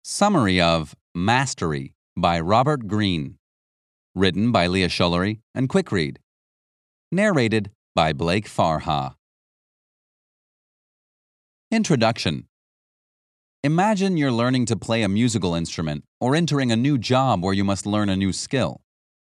Summary of Mastery by Robert Greene. Written by Leah Schullery and Quickread. Narrated by Blake Farha. Introduction. Imagine you're learning to play a musical instrument or entering a new job where you must learn a new skill.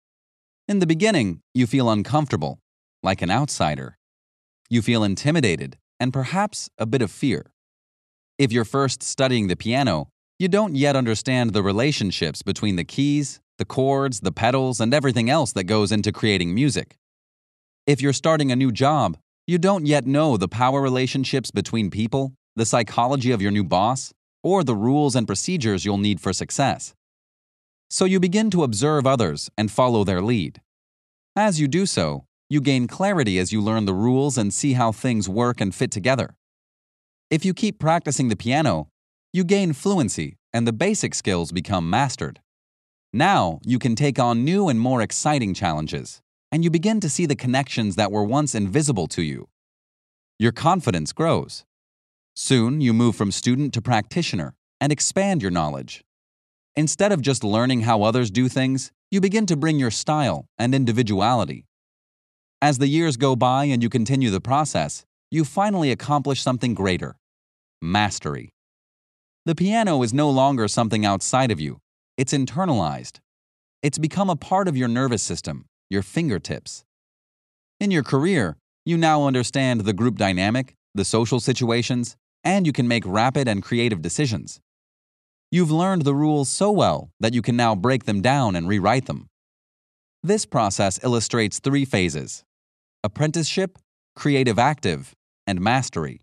In the beginning, you feel uncomfortable, like an outsider. You feel intimidated and perhaps a bit of fear. If you're first studying the piano, you don't yet understand the relationships between the keys, the chords, the pedals, and everything else that goes into creating music. If you're starting a new job, you don't yet know the power relationships between people, the psychology of your new boss, or the rules and procedures you'll need for success. So you begin to observe others and follow their lead. As you do so, you gain clarity as you learn the rules and see how things work and fit together. If you keep practicing the piano, you gain fluency and the basic skills become mastered. Now you can take on new and more exciting challenges, and you begin to see the connections that were once invisible to you. Your confidence grows. Soon you move from student to practitioner and expand your knowledge. Instead of just learning how others do things, you begin to bring your style and individuality. As the years go by and you continue the process, you finally accomplish something greater: mastery. The piano is no longer something outside of you. It's internalized. It's become a part of your nervous system, your fingertips. In your career, you now understand the group dynamic, the social situations, and you can make rapid and creative decisions. You've learned the rules so well that you can now break them down and rewrite them. This process illustrates 3 phases: apprenticeship, creative active, and mastery.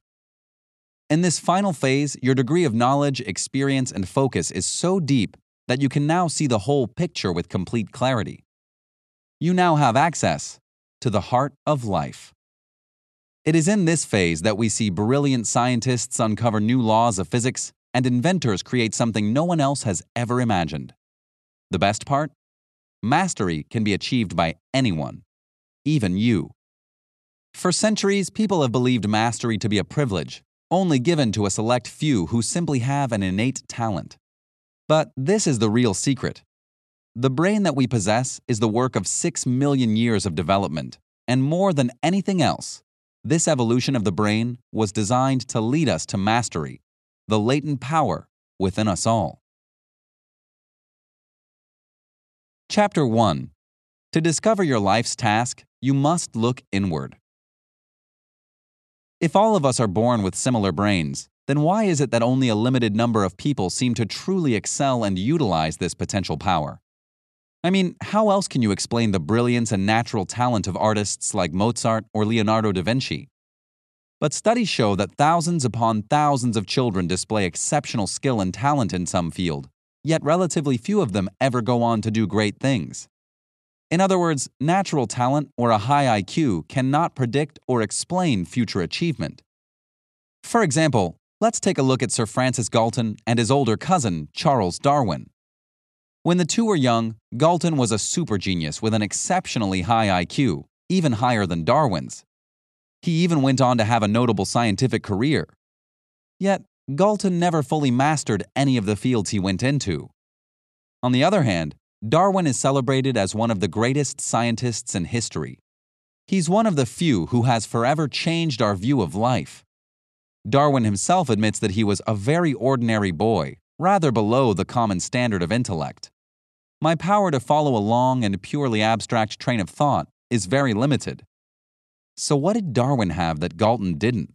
In this final phase, your degree of knowledge, experience, and focus is so deep that you can now see the whole picture with complete clarity. You now have access to the heart of life. It is in this phase that we see brilliant scientists uncover new laws of physics and inventors create something no one else has ever imagined. The best part? Mastery can be achieved by anyone, even you. For centuries, people have believed mastery to be a privilege, only given to a select few who simply have an innate talent. But this is the real secret. The brain that we possess is the work of 6 million years of development, and more than anything else, this evolution of the brain was designed to lead us to mastery, the latent power within us all. Chapter 1. To discover your life's task, you must look inward. If all of us are born with similar brains, then why is it that only a limited number of people seem to truly excel and utilize this potential power? I mean, how else can you explain the brilliance and natural talent of artists like Mozart or Leonardo da Vinci? But studies show that thousands upon thousands of children display exceptional skill and talent in some field, yet relatively few of them ever go on to do great things. In other words, natural talent or a high IQ cannot predict or explain future achievement. For example, let's take a look at Sir Francis Galton and his older cousin, Charles Darwin. When the two were young, Galton was a super genius with an exceptionally high IQ, even higher than Darwin's. He even went on to have a notable scientific career. Yet, Galton never fully mastered any of the fields he went into. On the other hand, Darwin is celebrated as one of the greatest scientists in history. He's one of the few who has forever changed our view of life. Darwin himself admits that he was a very ordinary boy, rather below the common standard of intellect. My power to follow a long and purely abstract train of thought is very limited. So what did Darwin have that Galton didn't?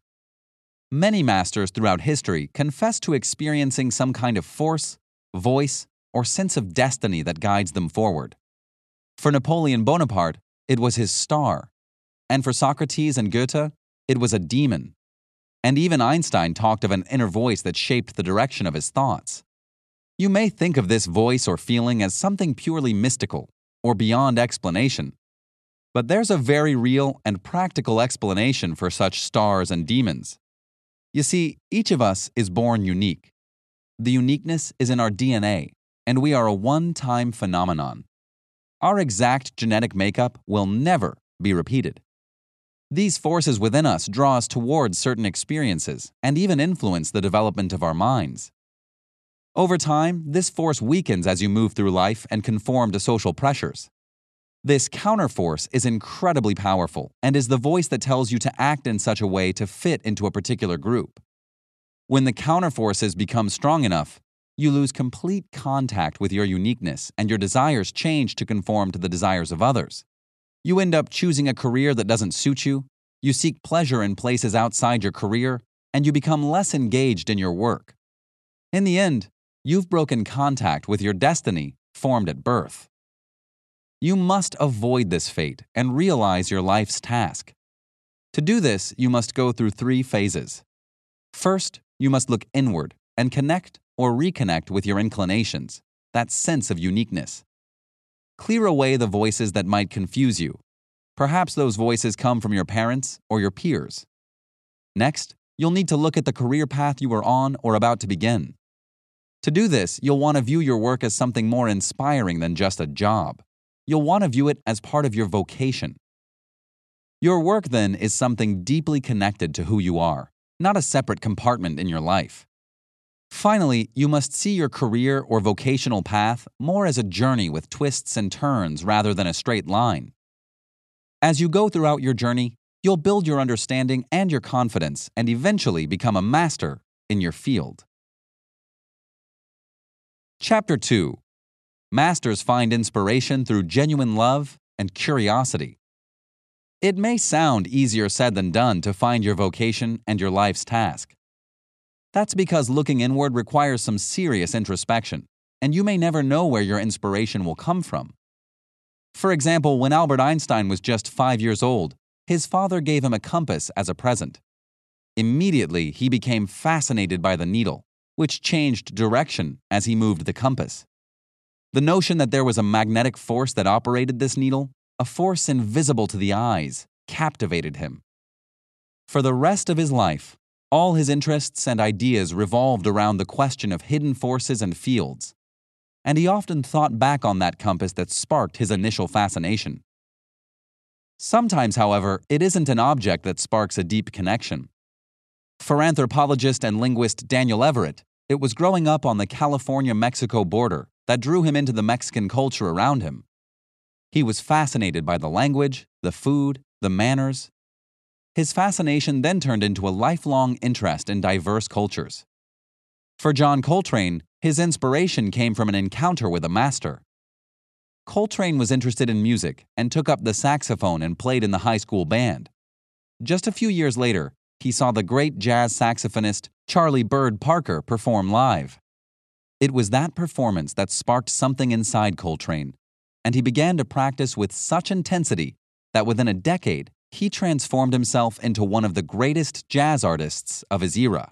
Many masters throughout history confess to experiencing some kind of force, voice, or sense of destiny that guides them forward. For Napoleon Bonaparte, it was his star. And for Socrates and Goethe, it was a demon. And even Einstein talked of an inner voice that shaped the direction of his thoughts. You may think of this voice or feeling as something purely mystical or beyond explanation. But there's a very real and practical explanation for such stars and demons. You see, each of us is born unique. The uniqueness is in our DNA, and we are a one-time phenomenon. Our exact genetic makeup will never be repeated. These forces within us draw us towards certain experiences and even influence the development of our minds. Over time, this force weakens as you move through life and conform to social pressures. This counterforce is incredibly powerful and is the voice that tells you to act in such a way to fit into a particular group. When the counterforces become strong enough, you lose complete contact with your uniqueness and your desires change to conform to the desires of others. You end up choosing a career that doesn't suit you, you seek pleasure in places outside your career, and you become less engaged in your work. In the end, you've broken contact with your destiny formed at birth. You must avoid this fate and realize your life's task. To do this, you must go through 3 phases. First, you must look inward and connect or reconnect with your inclinations, that sense of uniqueness. Clear away the voices that might confuse you. Perhaps those voices come from your parents or your peers. Next, you'll need to look at the career path you are on or about to begin. To do this, you'll want to view your work as something more inspiring than just a job. You'll want to view it as part of your vocation. Your work, then, is something deeply connected to who you are, not a separate compartment in your life. Finally, you must see your career or vocational path more as a journey with twists and turns rather than a straight line. As you go throughout your journey, you'll build your understanding and your confidence and eventually become a master in your field. Chapter 2. Masters find inspiration through genuine love and curiosity. It may sound easier said than done to find your vocation and your life's task. That's because looking inward requires some serious introspection, and you may never know where your inspiration will come from. For example, when Albert Einstein was just 5 years old, his father gave him a compass as a present. Immediately, he became fascinated by the needle, which changed direction as he moved the compass. The notion that there was a magnetic force that operated this needle, a force invisible to the eyes, captivated him. For the rest of his life, all his interests and ideas revolved around the question of hidden forces and fields, and he often thought back on that compass that sparked his initial fascination. Sometimes, however, it isn't an object that sparks a deep connection. For anthropologist and linguist Daniel Everett, it was growing up on the California-Mexico border that drew him into the Mexican culture around him. He was fascinated by the language, the food, the manners. His fascination then turned into a lifelong interest in diverse cultures. For John Coltrane, his inspiration came from an encounter with a master. Coltrane was interested in music and took up the saxophone and played in the high school band. Just a few years later, he saw the great jazz saxophonist Charlie Bird Parker perform live. It was that performance that sparked something inside Coltrane, and he began to practice with such intensity that within a decade, he transformed himself into one of the greatest jazz artists of his era.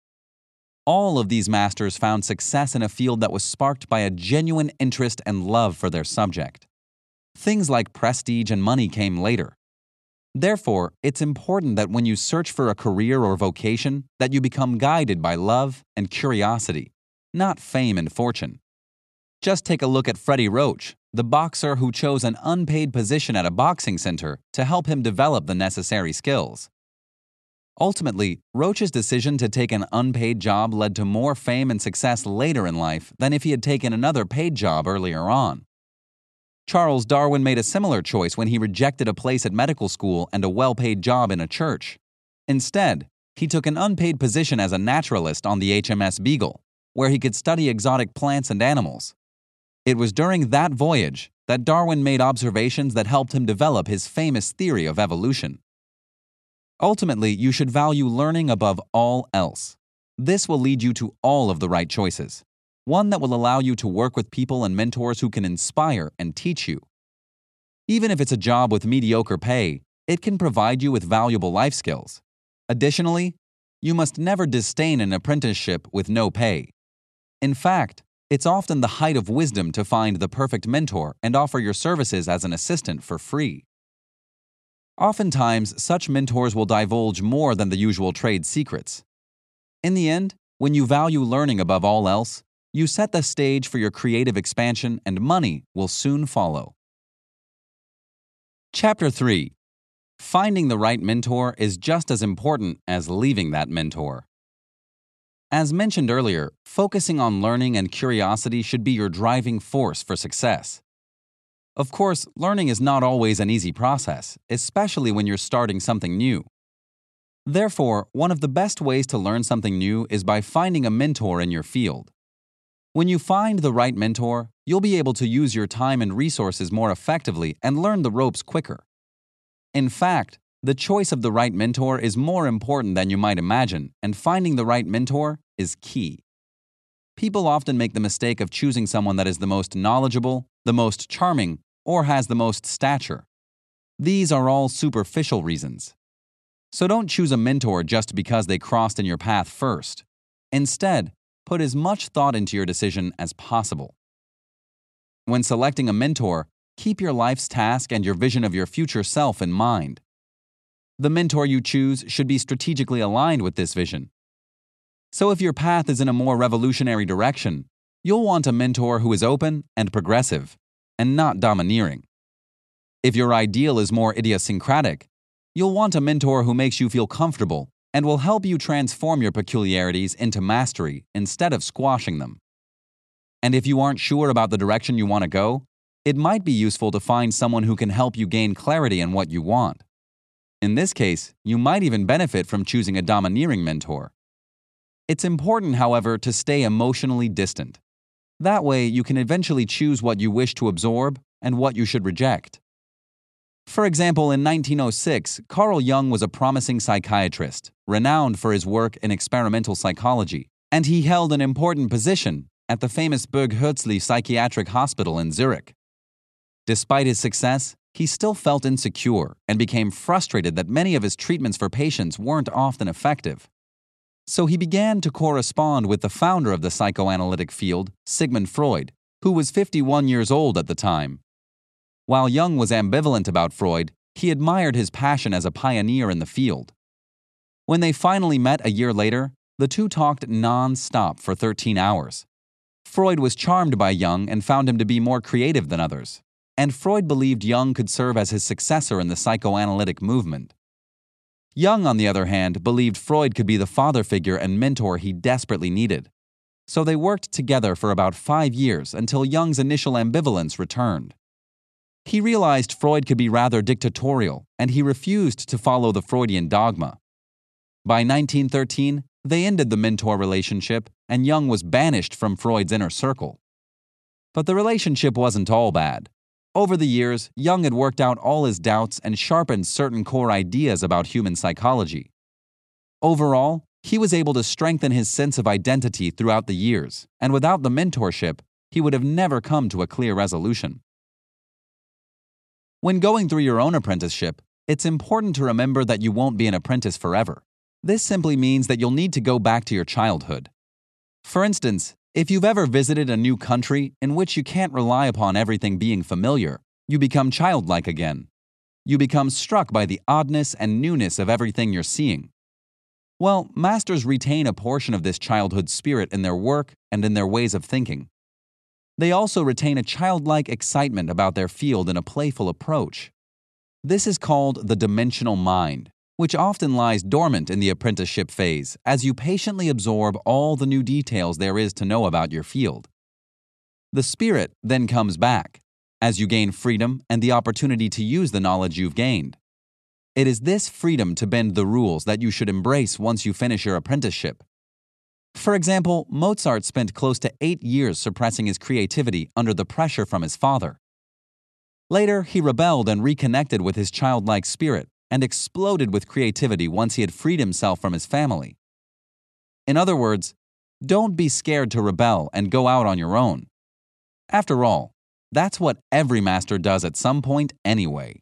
All of these masters found success in a field that was sparked by a genuine interest and love for their subject. Things like prestige and money came later. Therefore, it's important that when you search for a career or vocation, that you become guided by love and curiosity, not fame and fortune. Just take a look at Freddie Roach, the boxer who chose an unpaid position at a boxing center to help him develop the necessary skills. Ultimately, Roach's decision to take an unpaid job led to more fame and success later in life than if he had taken another paid job earlier on. Charles Darwin made a similar choice when he rejected a place at medical school and a well-paid job in a church. Instead, he took an unpaid position as a naturalist on the HMS Beagle, where he could study exotic plants and animals. It was during that voyage that Darwin made observations that helped him develop his famous theory of evolution. Ultimately, you should value learning above all else. This will lead you to all of the right choices, one that will allow you to work with people and mentors who can inspire and teach you. Even if it's a job with mediocre pay, it can provide you with valuable life skills. Additionally, you must never disdain an apprenticeship with no pay. In fact, it's often the height of wisdom to find the perfect mentor and offer your services as an assistant for free. Oftentimes, such mentors will divulge more than the usual trade secrets. In the end, when you value learning above all else, you set the stage for your creative expansion and money will soon follow. Chapter 3. Finding the right mentor is just as important as leaving that mentor. As mentioned earlier, focusing on learning and curiosity should be your driving force for success. Of course, learning is not always an easy process, especially when you're starting something new. Therefore, one of the best ways to learn something new is by finding a mentor in your field. When you find the right mentor, you'll be able to use your time and resources more effectively and learn the ropes quicker. In fact, the choice of the right mentor is more important than you might imagine, and finding the right mentor is key. People often make the mistake of choosing someone that is the most knowledgeable, the most charming, or has the most stature. These are all superficial reasons. So don't choose a mentor just because they crossed in your path first. Instead, put as much thought into your decision as possible. When selecting a mentor, keep your life's task and your vision of your future self in mind. The mentor you choose should be strategically aligned with this vision. So if your path is in a more revolutionary direction, you'll want a mentor who is open and progressive, and not domineering. If your ideal is more idiosyncratic, you'll want a mentor who makes you feel comfortable and will help you transform your peculiarities into mastery instead of squashing them. And if you aren't sure about the direction you want to go, it might be useful to find someone who can help you gain clarity in what you want. In this case, you might even benefit from choosing a domineering mentor. It's important, however, to stay emotionally distant. That way, you can eventually choose what you wish to absorb and what you should reject. For example, in 1906, Carl Jung was a promising psychiatrist, renowned for his work in experimental psychology, and he held an important position at the famous Burg Herzli Psychiatric Hospital in Zurich. Despite his success, he still felt insecure and became frustrated that many of his treatments for patients weren't often effective. So he began to correspond with the founder of the psychoanalytic field, Sigmund Freud, who was 51 years old at the time. While Jung was ambivalent about Freud, he admired his passion as a pioneer in the field. When they finally met a year later, the two talked non-stop for 13 hours. Freud was charmed by Jung and found him to be more creative than others, and Freud believed Jung could serve as his successor in the psychoanalytic movement. Jung, on the other hand, believed Freud could be the father figure and mentor he desperately needed. So they worked together for about 5 years until Jung's initial ambivalence returned. He realized Freud could be rather dictatorial, and he refused to follow the Freudian dogma. By 1913, they ended the mentor relationship, and Jung was banished from Freud's inner circle. But the relationship wasn't all bad. Over the years, Jung had worked out all his doubts and sharpened certain core ideas about human psychology. Overall, he was able to strengthen his sense of identity throughout the years, and without the mentorship, he would have never come to a clear resolution. When going through your own apprenticeship, it's important to remember that you won't be an apprentice forever. This simply means that you'll need to go back to your childhood. For instance, if you've ever visited a new country in which you can't rely upon everything being familiar, you become childlike again. You become struck by the oddness and newness of everything you're seeing. Well, masters retain a portion of this childhood spirit in their work and in their ways of thinking. They also retain a childlike excitement about their field and a playful approach. This is called the dimensional mind, which often lies dormant in the apprenticeship phase as you patiently absorb all the new details there is to know about your field. The spirit then comes back as you gain freedom and the opportunity to use the knowledge you've gained. It is this freedom to bend the rules that you should embrace once you finish your apprenticeship. For example, Mozart spent close to 8 years suppressing his creativity under the pressure from his father. Later, he rebelled and reconnected with his childlike spirit and exploded with creativity once he had freed himself from his family. In other words, don't be scared to rebel and go out on your own. After all, that's what every master does at some point anyway.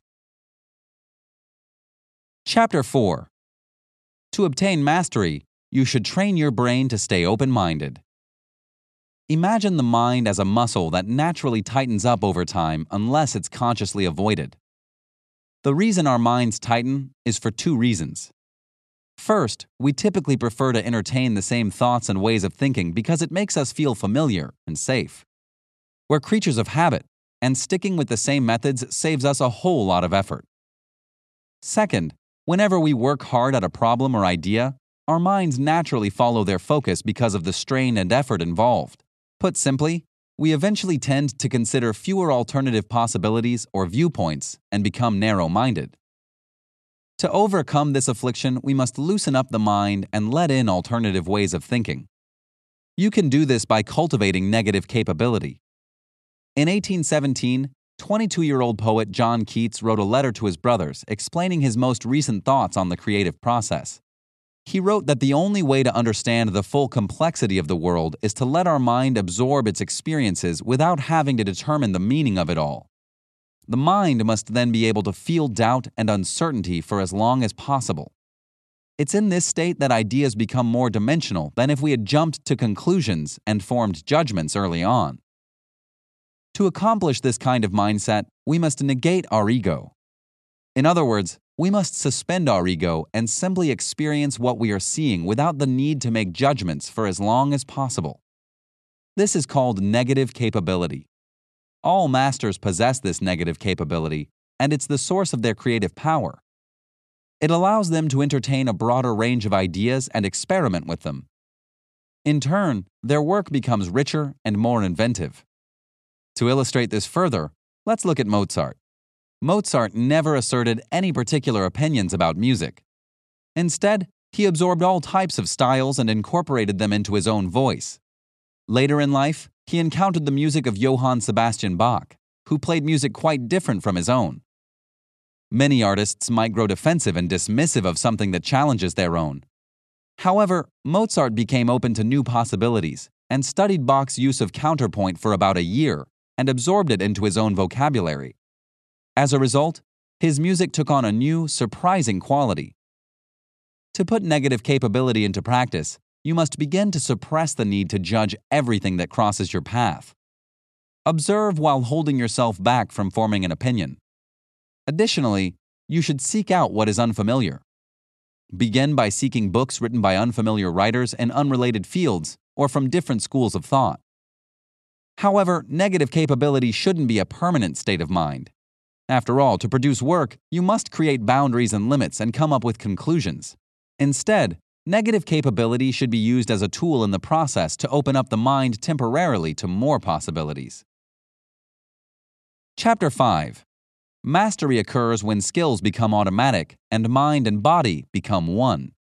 Chapter 4. To obtain mastery, you should train your brain to stay open-minded. Imagine the mind as a muscle that naturally tightens up over time unless it's consciously avoided. The reason our minds tighten is for 2 reasons. First, we typically prefer to entertain the same thoughts and ways of thinking because it makes us feel familiar and safe. We're creatures of habit, and sticking with the same methods saves us a whole lot of effort. Second, whenever we work hard at a problem or idea, our minds naturally follow their focus because of the strain and effort involved. Put simply, we eventually tend to consider fewer alternative possibilities or viewpoints and become narrow-minded. To overcome this affliction, we must loosen up the mind and let in alternative ways of thinking. You can do this by cultivating negative capability. In 1817, 22-year-old poet John Keats wrote a letter to his brothers explaining his most recent thoughts on the creative process. He wrote that the only way to understand the full complexity of the world is to let our mind absorb its experiences without having to determine the meaning of it all. The mind must then be able to feel doubt and uncertainty for as long as possible. It's in this state that ideas become more dimensional than if we had jumped to conclusions and formed judgments early on. To accomplish this kind of mindset, we must negate our ego. In other words, we must suspend our ego and simply experience what we are seeing without the need to make judgments for as long as possible. This is called negative capability. All masters possess this negative capability, and it's the source of their creative power. It allows them to entertain a broader range of ideas and experiment with them. In turn, their work becomes richer and more inventive. To illustrate this further, let's look at Mozart. Mozart never asserted any particular opinions about music. Instead, he absorbed all types of styles and incorporated them into his own voice. Later in life, he encountered the music of Johann Sebastian Bach, who played music quite different from his own. Many artists might grow defensive and dismissive of something that challenges their own. However, Mozart became open to new possibilities and studied Bach's use of counterpoint for about a year and absorbed it into his own vocabulary. As a result, his music took on a new, surprising quality. To put negative capability into practice, you must begin to suppress the need to judge everything that crosses your path. Observe while holding yourself back from forming an opinion. Additionally, you should seek out what is unfamiliar. Begin by seeking books written by unfamiliar writers in unrelated fields or from different schools of thought. However, negative capability shouldn't be a permanent state of mind. After all, to produce work, you must create boundaries and limits and come up with conclusions. Instead, negative capability should be used as a tool in the process to open up the mind temporarily to more possibilities. Chapter 5. Mastery occurs when skills become automatic and mind and body become one.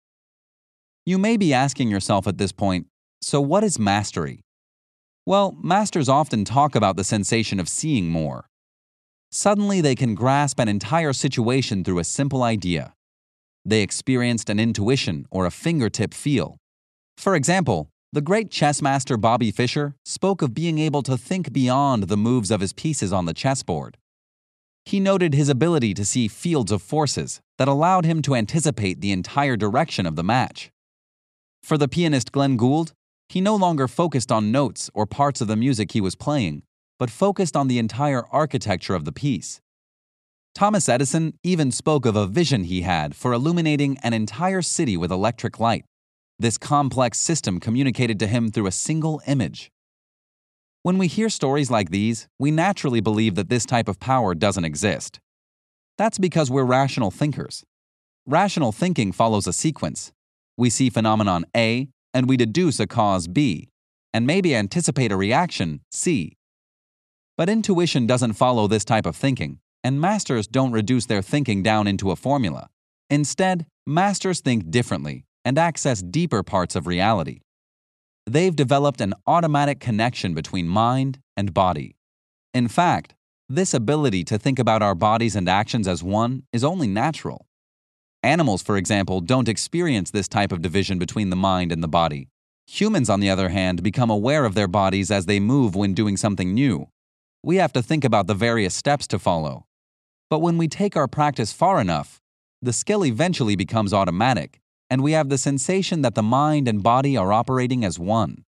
You may be asking yourself at this point, so what is mastery? Well, masters often talk about the sensation of seeing more. Suddenly, they can grasp an entire situation through a simple idea. They experienced an intuition or a fingertip feel. For example, the great chess master Bobby Fischer spoke of being able to think beyond the moves of his pieces on the chessboard. He noted his ability to see fields of forces that allowed him to anticipate the entire direction of the match. For the pianist Glenn Gould, he no longer focused on notes or parts of the music he was playing, but focused on the entire architecture of the piece. Thomas Edison even spoke of a vision he had for illuminating an entire city with electric light. This complex system communicated to him through a single image. When we hear stories like these, we naturally believe that this type of power doesn't exist. That's because we're rational thinkers. Rational thinking follows a sequence. We see phenomenon A, and we deduce a cause B, and maybe anticipate a reaction C. But intuition doesn't follow this type of thinking, and masters don't reduce their thinking down into a formula. Instead, masters think differently and access deeper parts of reality. They've developed an automatic connection between mind and body. In fact, this ability to think about our bodies and actions as one is only natural. Animals, for example, don't experience this type of division between the mind and the body. Humans, on the other hand, become aware of their bodies as they move when doing something new. We have to think about the various steps to follow. But when we take our practice far enough, the skill eventually becomes automatic, and we have the sensation that the mind and body are operating as one.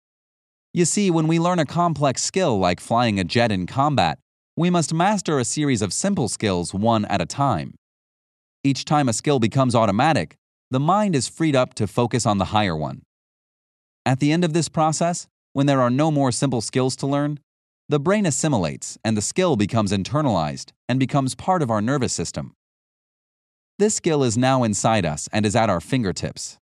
You see, when we learn a complex skill like flying a jet in combat, we must master a series of simple skills one at a time. Each time a skill becomes automatic, the mind is freed up to focus on the higher one. At the end of this process, when there are no more simple skills to learn, the brain assimilates and the skill becomes internalized and becomes part of our nervous system. This skill is now inside us and is at our fingertips,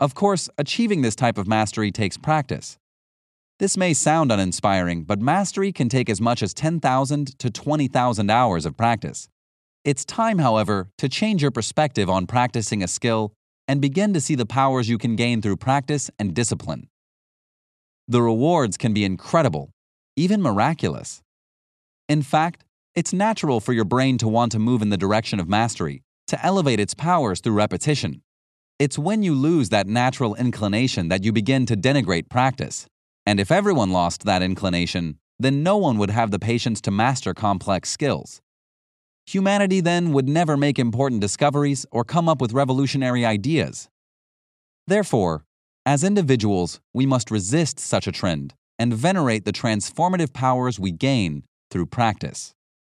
Of course, achieving this type of mastery takes practice. This may sound uninspiring, but mastery can take as much as 10,000 to 20,000 hours of practice. It's time, however, to change your perspective on practicing a skill and begin to see the powers you can gain through practice and discipline. The rewards can be incredible, even miraculous. In fact, it's natural for your brain to want to move in the direction of mastery, to elevate its powers through repetition. It's when you lose that natural inclination that you begin to denigrate practice. And if everyone lost that inclination, then no one would have the patience to master complex skills. Humanity then would never make important discoveries or come up with revolutionary ideas. Therefore, as individuals, we must resist such a trend and venerate the transformative powers we gain through practice.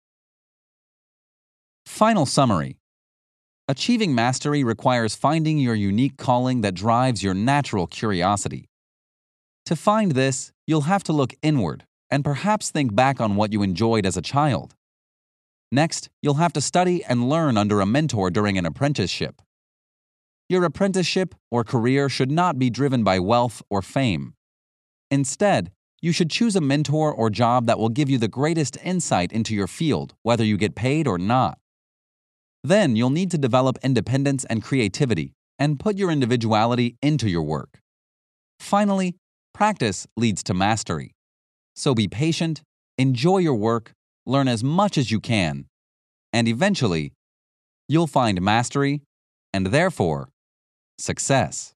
Final summary. Achieving mastery requires finding your unique calling that drives your natural curiosity. To find this, you'll have to look inward and perhaps think back on what you enjoyed as a child. Next, you'll have to study and learn under a mentor during an apprenticeship. Your apprenticeship or career should not be driven by wealth or fame. Instead, you should choose a mentor or job that will give you the greatest insight into your field, whether you get paid or not. Then you'll need to develop independence and creativity and put your individuality into your work. Finally, practice leads to mastery. So be patient, enjoy your work, learn as much as you can, and eventually, you'll find mastery and therefore, success.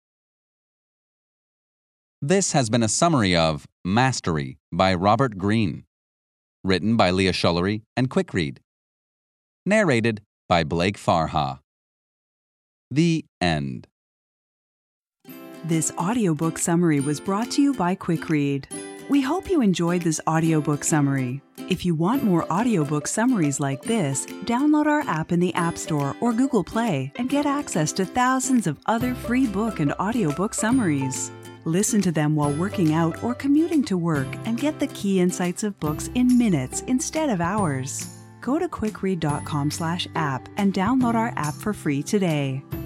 This has been a summary of Mastery by Robert Greene, written by Leah Schullery and Quickread. Narrated by Blake Farha. The end. This audiobook summary was brought to you by Quickread. We hope you enjoyed this audiobook summary. If you want more audiobook summaries like this, download our app in the App Store or Google Play and get access to thousands of other free book and audiobook summaries. Listen to them while working out or commuting to work and get the key insights of books in minutes instead of hours. Go to quickread.com/app and download our app for free today.